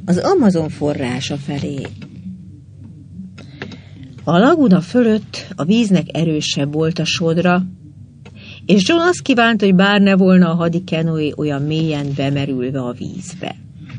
az Amazon forrása felé. A laguna fölött a víznek erősebb volt a sodra, és John azt kívánt, hogy bár ne volna a hadikenóé olyan mélyen bemerülve a vízbe.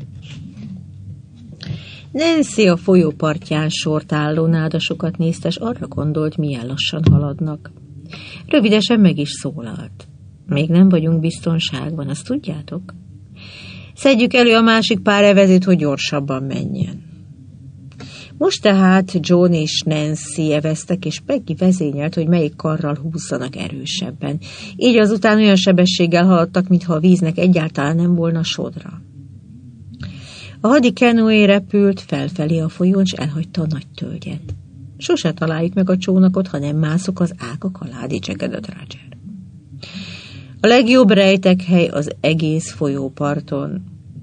Nancy a folyópartján sort álló nádasokat nézte, és arra gondolt, milyen lassan haladnak. Rövidesen meg is szólalt. Még nem vagyunk biztonságban, azt tudjátok? Szedjük elő a másik pár evezőt, hogy gyorsabban menjen. Most tehát John és Nancy eveztek, és Peggy vezényelt, hogy melyik karral húzzanak erősebben. Így azután olyan sebességgel haladtak, mintha a víznek egyáltalán nem volna sodra. A hadikenóé repült felfelé a folyón, és elhagyta a nagy tölgyet. Sose találjuk meg a csónakot, ha nem mászok az ágak alá, dicsekedett Roger. A legjobb rejtekhely az egész folyóparton.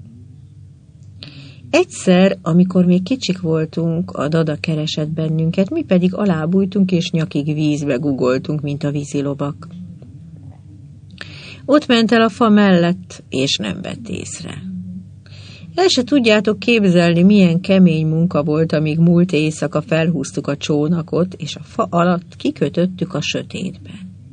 Egyszer, amikor még kicsik voltunk, a Dada keresett bennünket, mi pedig alábújtunk és nyakig vízbe guggoltunk, mint a vízilobak. Ott ment el a fa mellett, és nem vett észre. El se tudjátok képzelni, milyen kemény munka volt, amíg múlt éjszaka felhúztuk a csónakot, és a fa alatt kikötöttük a sötétbe.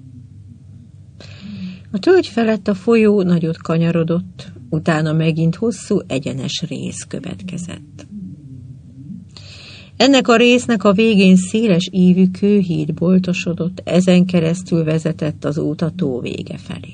A tölgy felett a folyó nagyot kanyarodott, utána megint hosszú, egyenes rész következett. Ennek a résznek a végén széles ívű kőhíd boltosodott, ezen keresztül vezetett az út a tó vége felé.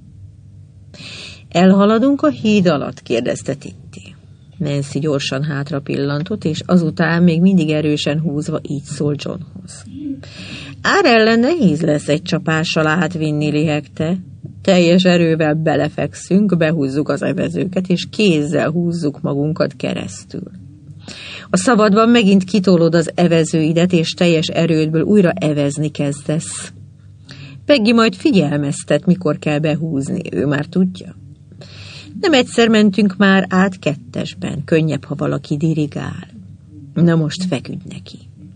Elhaladunk a híd alatt? Kérdezte Titti. Nancy gyorsan hátra pillantott, és azután még mindig erősen húzva így szólt Johnhoz. Árellen nehéz lesz egy csapással átvinni, lihegte. Teljes erővel belefekszünk, behúzzuk az evezőket, és kézzel húzzuk magunkat keresztül. A szabadban megint kitolod az evezőidet, és teljes erődből újra evezni kezdesz. Peggy majd figyelmeztet, mikor kell behúzni, ő már tudja. Nem egyszer mentünk már át 2-esben, könnyebb, ha valaki dirigál. Na most feküdj neki.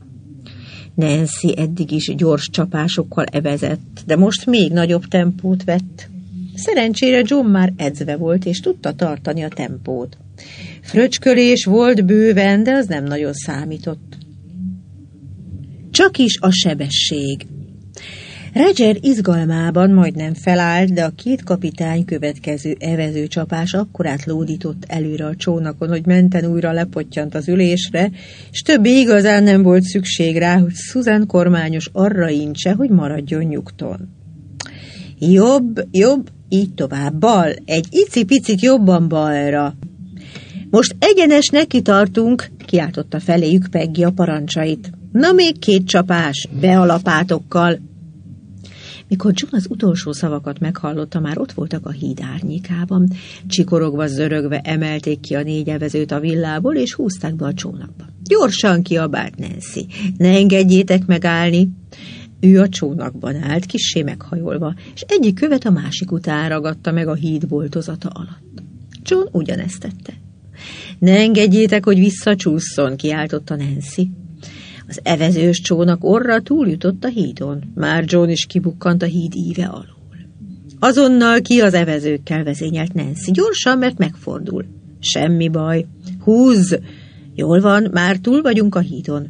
Nancy eddig is gyors csapásokkal evezett, de most még nagyobb tempót vett. Szerencsére John már edzve volt, és tudta tartani a tempót. Fröcskölés volt bőven, de az nem nagyon számított. Csak is a sebesség. Roger izgalmában majdnem felállt, de a 2 kapitány következő evező csapás akkorát lódított előre a csónakon, hogy menten újra lepottyant az ülésre, és többé igazán nem volt szükség rá, hogy Susan kormányos arra intse, hogy maradjon nyugton. Jobb, így tovább, bal, egy icipicit jobban balra. Most egyenes neki tartunk, kiáltotta feléjük Peggy a parancsait. Na még 2 csapás, be a lapátokkal. Mikor John az utolsó szavakat meghallotta, már ott voltak a híd árnyékában. Csikorogva, zörögve emelték ki a 4 evezőt a villából, és húzták be a csónakba. Gyorsan kiabált Nancy. Ne engedjétek megállni! Ő a csónakban állt, kissé meghajolva, és egyik követ a másik után ragadta meg a híd boltozata alatt. John ugyanezt tette. Ne engedjétek, hogy visszacsússzon, kiáltotta Nancy. Az evezős csónak orra túljutott a hídon. Már John is kibukkant a híd íve alól. Azonnal ki az evezőkkel, vezényelt Nancy. Gyorsan, mert megfordul. Semmi baj. Húzz! Jól van, már túl vagyunk a hídon.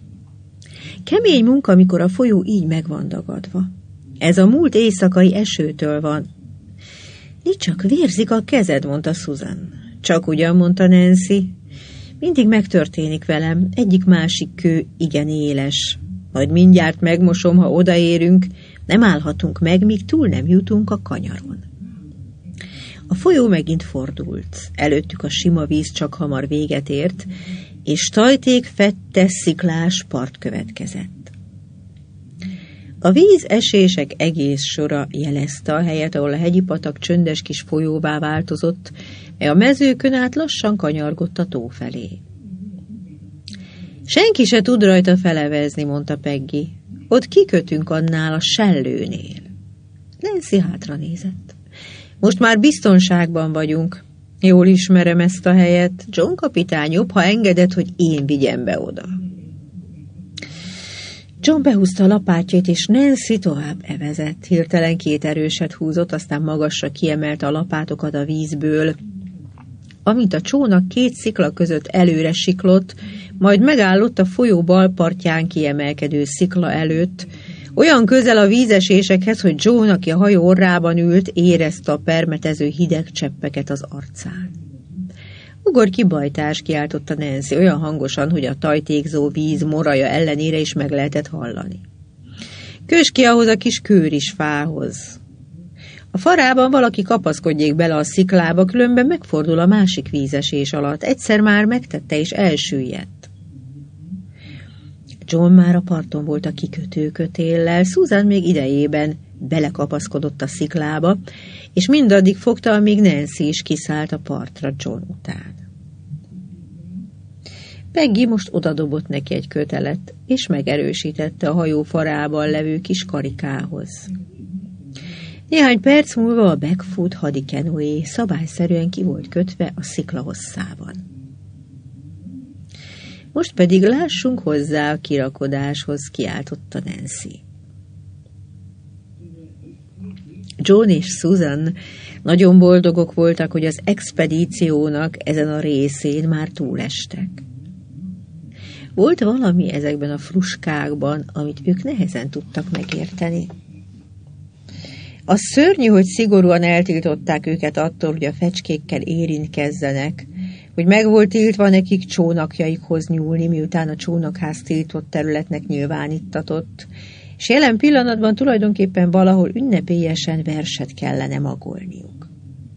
Kemény munka, amikor a folyó így meg van dagadva. Ez a múlt éjszakai esőtől van. Nincs csak vérzik a kezed, mondta Susan. Csak ugyan, mondta Nancy. Mindig megtörténik velem, egyik-másik kő igen éles. Majd mindjárt megmosom, ha odaérünk, nem állhatunk meg, míg túl nem jutunk a kanyaron. A folyó megint fordult. Előttük a sima víz csak hamar véget ért, és tajték fettes sziklás part következett. A vízesések egész sora jelezte a helyet, ahol a hegyi patak csöndes kis folyóvá változott, mely a mezőkön át lassan kanyargott a tó felé. Senki se tud rajta felevezni, mondta Peggy. Ott kikötünk annál a sellőnél. Nancy hátra nézett. Most már biztonságban vagyunk. Jól ismerem ezt a helyet. John kapitány, jobb, ha engedett, hogy én vigyem be oda. John behúzta a lapátját, és Nancy tovább evezett. Hirtelen 2 erőset húzott, aztán magasra kiemelte a lapátokat a vízből. amint a csónak két szikla között előre siklott, majd megállott a folyó bal partján kiemelkedő szikla előtt, olyan közel a vízesésekhez, hogy John, aki a hajó orrában ült, érezte a permetező hideg cseppeket az arcán. Ugorj ki, bajtás, kiáltotta Nancy olyan hangosan, hogy a tajtékzó víz moraja ellenére is meg lehetett hallani. Kös ki ahhoz a kis kőrisfához. A farában valaki kapaszkodjék bele a sziklába, különben megfordul a másik vízesés alatt. Egyszer már megtette és elsüllyedt. John már a parton volt a kikötőkötéllel, Susan még idejében belekapaszkodott a sziklába, és mindaddig fogta, amíg Nancy is kiszállt a partra John után. Peggy most odadobott neki egy kötelet, és megerősítette a hajó farában levő kis karikához. Néhány perc múlva a Blackfoot hadikenué szabályszerűen ki volt kötve a szikla hosszában. Most pedig lássunk hozzá a kirakodáshoz, kiáltotta Nancy. John és Susan nagyon boldogok voltak, hogy az expedíciónak ezen a részén már túlestek. Volt valami ezekben a fruskákban, amit ők nehezen tudtak megérteni. Az szörnyű, hogy szigorúan eltiltották őket attól, hogy a fecskékkel érintkezzenek, hogy meg volt tiltva nekik csónakjaikhoz nyúlni, miután a csónakház tiltott területnek nyilvánítatott, és jelen pillanatban tulajdonképpen valahol ünnepélyesen verset kellene magolniuk.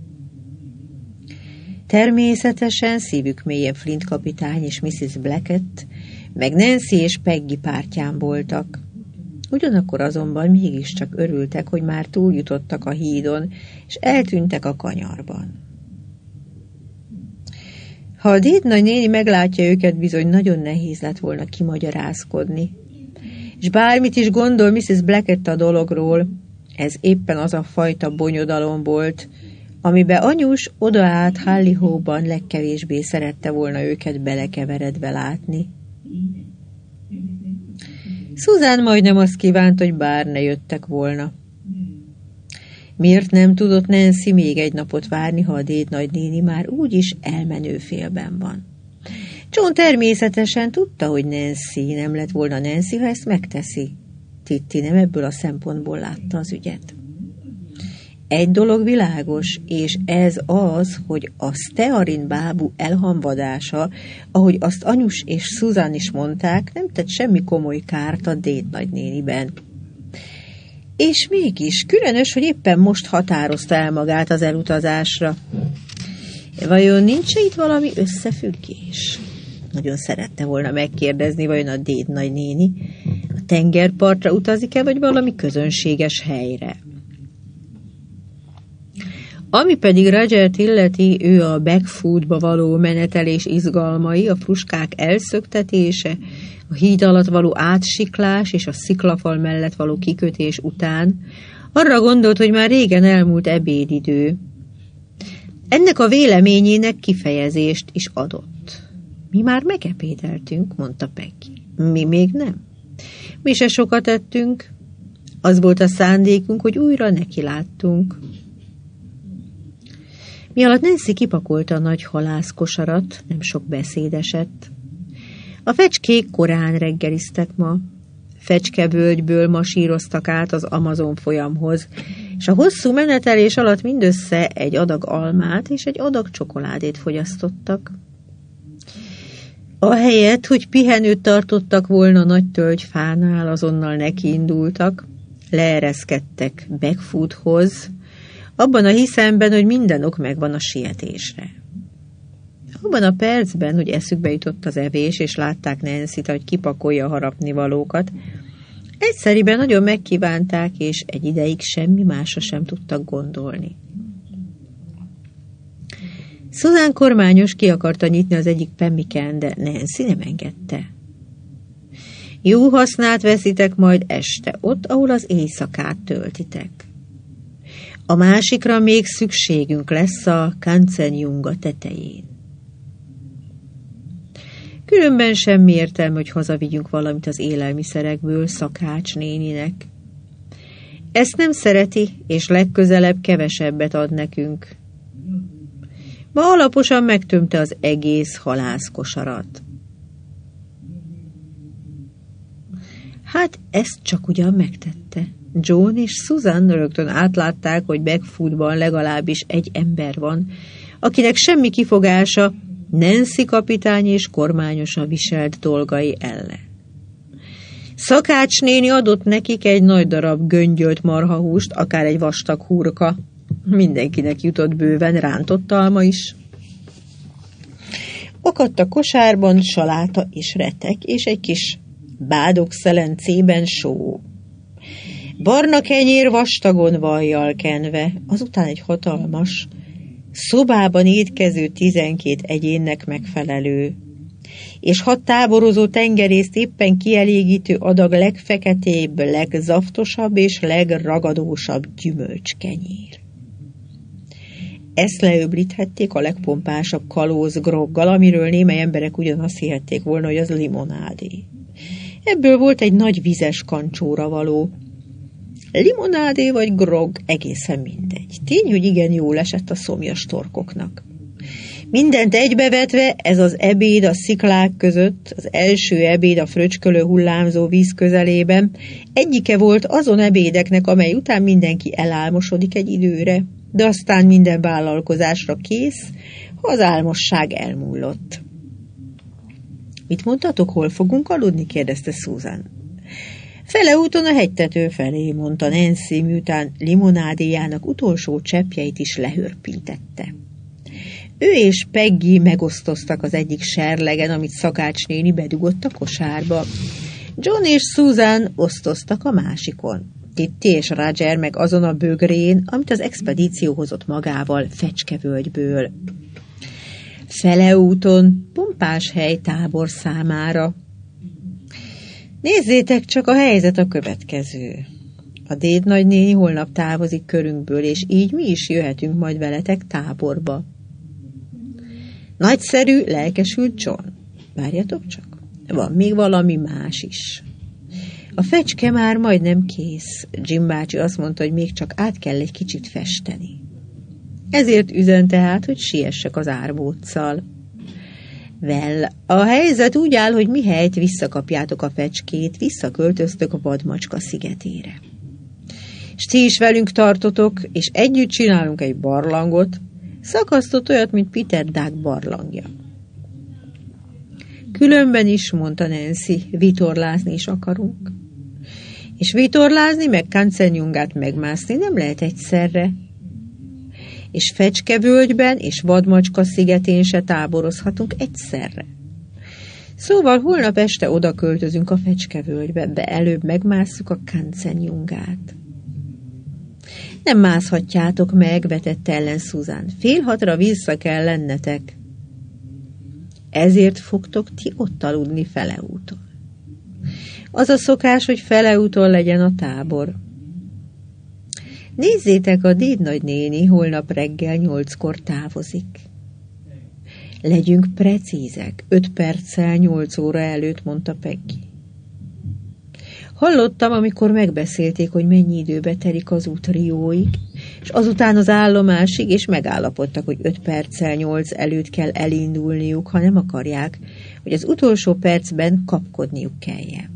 Természetesen szívük mélyen Flint kapitány és Mrs. Blackett, meg Nancy és Peggy pártján voltak. Ugyanakkor azonban mégiscsak örültek, hogy már túljutottak a hídon, és eltűntek a kanyarban. Ha a dédnagynéni meglátja őket, bizony nagyon nehéz lett volna kimagyarázkodni. És bármit is gondol Mrs. Blackett a dologról, ez éppen az a fajta bonyodalom volt, amibe anyus odaállt Hallihóban legkevésbé szerette volna őket belekeveredve látni. Susan majdnem azt kívánt, hogy bár ne jöttek volna. Miért nem tudott Nancy még egy napot várni, ha a dédnagynéni már úgyis elmenő félben van? John természetesen tudta, hogy Nancy nem lett volna Nancy, ha ezt megteszi. Titti nem ebből a szempontból látta az ügyet. Egy dolog világos, és ez az, hogy a stearin bábú elhamvadása, ahogy azt anyus és Susan is mondták, nem tett semmi komoly kárt a dédnagynéniben. És mégis különös, hogy éppen most határozta el magát az elutazásra. Vajon nincs itt valami összefüggés? Nagyon szerette volna megkérdezni, vajon a dédnagynéni a tengerpartra utazik-e, vagy valami közönséges helyre. Ami pedig Rogert illeti, ő a Blackfootba való menetelés izgalmai, a fruskák elszöktetése, a híd alatt való átsiklás és a sziklafal mellett való kikötés után arra gondolt, hogy már régen elmúlt ebédidő. Ennek a véleményének kifejezést is adott. Mi már megebédeltünk, mondta Peggy. Mi még nem. Mi se sokat ettünk. Az volt a szándékunk, hogy újra nekiláttunk. Mi alatt Nancy kipakolta a nagy halászkosarat, nem sok beszéd esett. A fecskék korán reggeliztek ma. Fecskevölgyből masíroztak át az Amazon folyamhoz, és a hosszú menetelés alatt mindössze egy adag almát és egy adag csokoládét fogyasztottak. Ahelyett, hogy pihenőt tartottak volna nagy tölgyfánál, azonnal nekiindultak, leereszkedtek Blackfoothoz, abban a hiszemben, hogy minden ok megvan a sietésre. Abban a percben, hogy eszükbe jutott az evés, és látták Nancyt, hogy kipakolja a harapnivalókat, egyszeriben nagyon megkívánták, és egy ideig semmi másra sem tudtak gondolni. Susan kormányos ki akarta nyitni az egyik pemmiken, de Nancy nem engedte. Jó hasznát veszitek majd este, ott, ahol az éjszakát töltitek. A másikra még szükségünk lesz a Kanzenjunga tetején. Különben semmi értelme, hogy hazavigyünk valamit az élelmiszerekből Szakács néninek. Ezt nem szereti, és legközelebb kevesebbet ad nekünk. Ma alaposan megtömte az egész halászkosarat. Hát ezt csak ugyan megtette. John és Susan rögtön átlátták, hogy Blackfootban legalábbis egy ember van, akinek semmi kifogása Nancy kapitány és kormányosa viselt dolgai ellen. Szakács néni adott nekik egy nagy darab göngyölt marhahúst, akár egy vastag hurka. Mindenkinek jutott bőven rántott alma is. Akadt a kosárban saláta és retek, és egy kis bádog szelencében só. Barna kenyér vastagon vajjal kenve, azután egy hatalmas, szobában étkező 12 egyénnek megfelelő, és 6 táborozó tengerészt éppen kielégítő adag legfeketébb, legzaftosabb és legragadósabb gyümölcskenyér. Ezt leöblíthették a legpompásabb kalóz groggal, amiről némely emberek ugyanazt hihették volna, hogy az limonádé. Ebből volt egy nagy vizes kancsóra való. Limonádé vagy grog, egészen mindegy. Tény, hogy igen jól esett a szomjas torkoknak. Mindent egybevetve ez az ebéd a sziklák között, az első ebéd a fröcskölő hullámzó víz közelében, egyike volt azon ebédeknek, amely után mindenki elálmosodik egy időre, de aztán minden vállalkozásra kész, ha az álmosság elmúlott. Mit mondtatok, hol fogunk aludni? kérdezte Susan. Fele úton a hegytető felé, mondta Nancy, miután limonádéjának utolsó cseppjeit is lehörpintette. Ő és Peggy megosztoztak az egyik serlegen, amit Szakács néni bedugott a kosárba. John és Susan osztoztak a másikon. Kitty és Roger meg azon a bögrén, amit az expedíció hozott magával Fecskevölgyből. Feleúton pompás hely tábor számára. Nézzétek csak, a helyzet a következő. A déd nagynéni holnap távozik körünkből, és így mi is jöhetünk majd veletek táborba. Nagyszerű, lelkesült John. Várjatok csak, van még valami más is. A fecske már majdnem kész. Jim bácsi azt mondta, hogy még csak át kell egy kicsit festeni. Ezért üzente hát, hogy siessek az árbóccal. Well, a helyzet úgy áll, hogy mihelyt visszakapjátok a fecskét, visszaköltöztök a vadmacska szigetére. És ti is velünk tartotok, és együtt csinálunk egy barlangot, szakasztott olyat, mint Peter Dug barlangja. Különben is, mondta Nancy, vitorlázni is akarunk. És vitorlázni, meg Kancenjungát megmászni nem lehet egyszerre. És Fecskevölgyben és Vadmacska szigetén se táborozhatunk egyszerre. Szóval holnap este oda költözünk a Fecskevölgybe, de előbb megmásszuk a Kancenjungát. Nem mászhatjátok meg, vetette ellen Susan. 5:30 vissza kell lennetek. Ezért fogtok ti ott aludni Feleúton. Az a szokás, hogy Feleúton legyen a tábor. Nézzétek, a déd nagynéni holnap reggel 8-kor távozik. Legyünk precízek, 5 perccel 8 óra előtt, mondta Peggy. Hallottam, amikor megbeszélték, hogy mennyi időbe telik az út Rióig, és azután az állomásig, és megállapodtak, hogy 5 perccel 8 előtt kell elindulniuk, ha nem akarják, hogy az utolsó percben kapkodniuk kelljen.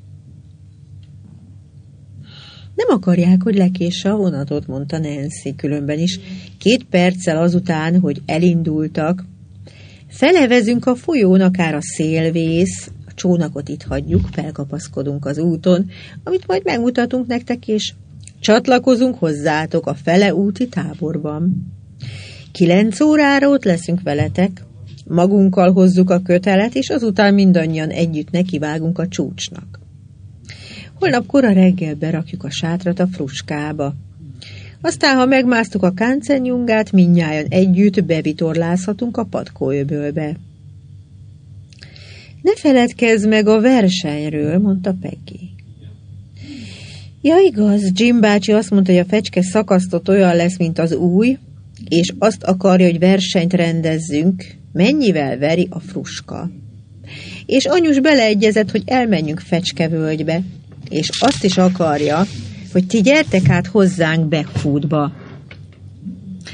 Nem akarják, hogy lekésse a vonatot, mondta Nancy, különben is. 2 perccel azután, hogy elindultak, felevezünk a folyón, akár a szél vész, a csónakot itt hagyjuk, felkapaszkodunk az úton, amit majd megmutatunk nektek, és csatlakozunk hozzátok a Feleúti táborban. 9 órára ott leszünk veletek, magunkkal hozzuk a kötelet, és azután mindannyian együtt nekivágunk a csúcsnak. Holnap kora reggel berakjuk a sátrat a fruskába. Aztán, ha megmásztuk a Kancenjungát, mindnyájan együtt bevitorlázhatunk a patkóöbölbe. Ne feledkezz meg a versenyről, mondta Peggy. Ja, igaz, Jim bácsi azt mondta, hogy a fecske szakasztott olyan lesz, mint az új, és azt akarja, hogy versenyt rendezzünk, mennyivel veri a fruska. És anyus beleegyezett, hogy elmenjünk Fecskevölgybe, és azt is akarja, hogy ti gyertek át hozzánk Blackfootba.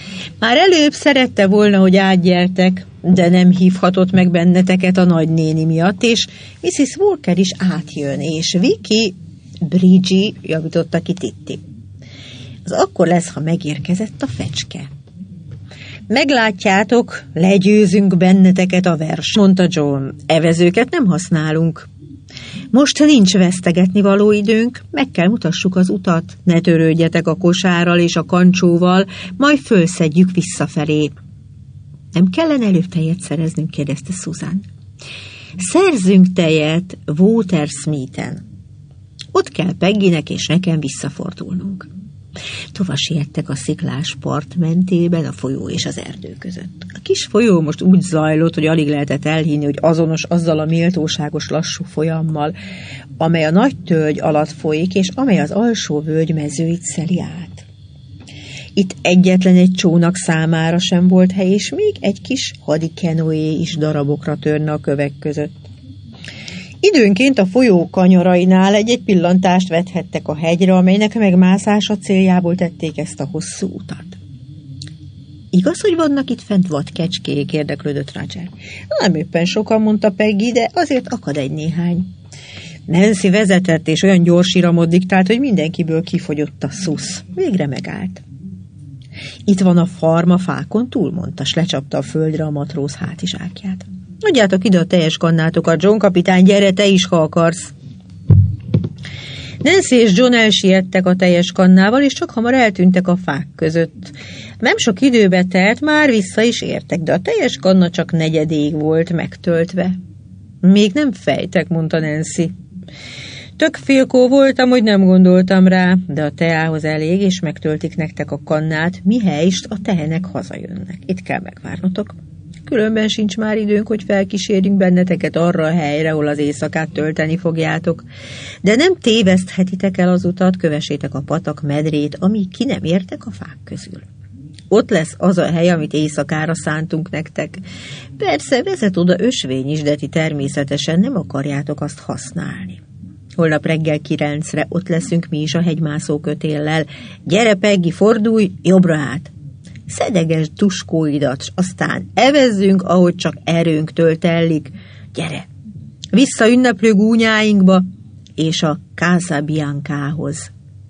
Már előbb szerette volna, hogy átgyertek, de nem hívhatott meg benneteket a nagynéni miatt, és Mrs. Walker is átjön, és Vicky, Bridgie, javította ki Titti. Az akkor lesz, ha megérkezett a fecske. Meglátjátok, legyőzünk benneteket a vers, mondta John. Evezőket nem használunk. Most nincs vesztegetni való időnk, meg kell mutassuk az utat. Ne törődjetek a kosárral és a kancsóval, majd fölszedjük visszafelé. Nem kellene előbb tejet szereznünk, kérdezte Susan. Szerzünk tejet Watersmeeten. Ott kell Peggynek és nekem visszafordulnunk. Tovább siettek a sziklás part mentében a folyó és az erdő között. A kis folyó most úgy zajlott, hogy alig lehetett elhinni, hogy azonos azzal a méltóságos lassú folyammal, amely a nagy tölgy alatt folyik, és amely az alsó völgy mezőit szeli át. Itt egyetlen egy csónak számára sem volt hely, és még egy kis hadikenoé is darabokra törne a kövek között. Időnként a folyó kanyarainál egy-egy pillantást vethettek a hegyre, amelynek megmászása céljából tették ezt a hosszú utat. Igaz, hogy vannak itt fent vadkecskék? Érdeklődött Roger. Nem éppen sokan, mondta Peggy, de azért akad egy-néhány. Nancy vezetett, és olyan gyors iramot diktált, hogy mindenkiből kifogyott a szusz. Végre megállt. Itt van a farm a fákon túl, mondta, s lecsapta a földre a matróz hátizsákját. Adjátok ide a teljes kannátokat, John kapitány, gyere te is, ha akarsz. Nancy és John elsiettek a teljes kannával, és csak hamar eltűntek a fák között. Nem sok időbe telt, már vissza is értek, de a teljes kanna csak negyedéig volt megtöltve. Még nem fejtek, mondta Nancy. Tök félkó voltam, hogy nem gondoltam rá, de a teához elég, és megtöltik nektek a kannát, mihelyst a tehenek hazajönnek. Itt kell megvárnotok. Különben sincs már időnk, hogy felkísérjünk benneteket arra a helyre, ahol az éjszakát tölteni fogjátok. De nem téveszthetitek el az utat, kövessétek a patak medrét, amíg ki nem értek a fák közül. Ott lesz az a hely, amit éjszakára szántunk nektek. Persze vezet oda ösvény is, de ti természetesen nem akarjátok azt használni. Holnap reggel 9-re ott leszünk mi is a hegymászó kötéllel. Gyere, Peggy, fordulj, jobbra át! Szedegesd tuskóidat, s aztán evezzünk, ahogy csak erőnktől tellik. Gyere! Vissza ünneplő gúnyáinkba, és a Casa Biancához.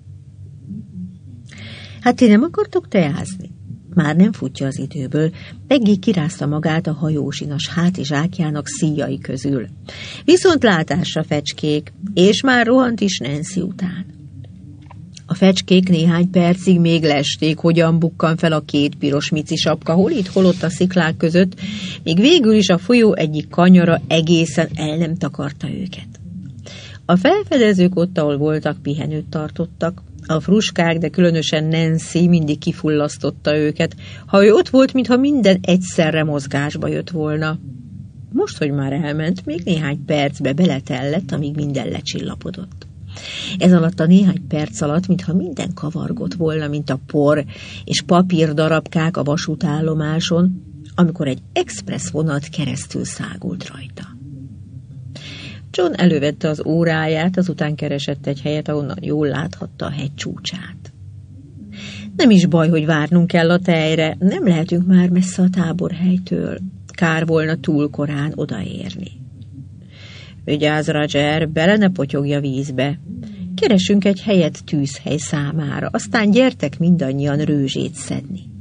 Hát ti nem akartok teázni? Már nem futja az időből. Peggy kirázta magát a hajósinas hátizsákjának szíjai közül. Viszontlátásra, fecskék, és már rohant is Nancy után. A fecskék néhány percig még lesték, hogyan bukkan fel a két piros mici sapka, hol itt, hol ott a sziklák között, míg végül is a folyó egyik kanyara egészen el nem takarta őket. A felfedezők ott, ahol voltak, pihenőt tartottak. A fruskák, de különösen Nancy mindig kifullasztotta őket, ha ő ott volt, mintha minden egyszerre mozgásba jött volna. Most, hogy már elment, még néhány percbe beletellett, amíg minden lecsillapodott. Ez alatt a néhány perc alatt, mintha minden kavargott volna, mint a por és papír darabkák a vasútállomáson, amikor egy express vonat keresztül szágult rajta. John elővette az óráját, azután keresett egy helyet, ahonnan jól láthatta a hegy csúcsát. Nem is baj, hogy várnunk kell a tejre, nem lehetünk már messze a táborhelytől. Kár volna túl korán odaérni. Vigyázz, Roger, bele ne potyogj a vízbe. Keresünk egy helyet tűzhely számára, aztán gyertek mindannyian rőzsét szedni.